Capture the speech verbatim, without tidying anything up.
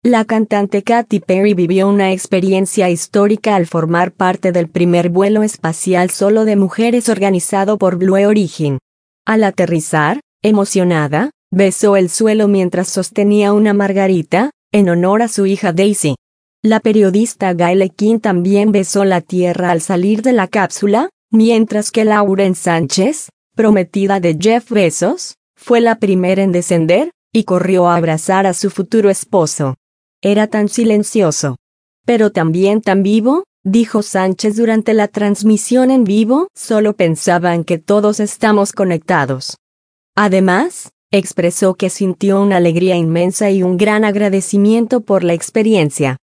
La cantante Katy Perry vivió una experiencia histórica al formar parte del primer vuelo espacial solo de mujeres organizado por Blue Origin. Al aterrizar, emocionada, besó el suelo mientras sostenía una margarita, en honor a su hija Daisy. La periodista Gayle King también besó la tierra al salir de la cápsula, mientras que Lauren Sánchez, prometida de Jeff Bezos, fue la primera en descender, y corrió a abrazar a su futuro esposo. Era tan silencioso. Pero también tan vivo, dijo Sánchez durante la transmisión en vivo, solo pensaban que todos estamos conectados. Además, expresó que sintió una alegría inmensa y un gran agradecimiento por la experiencia.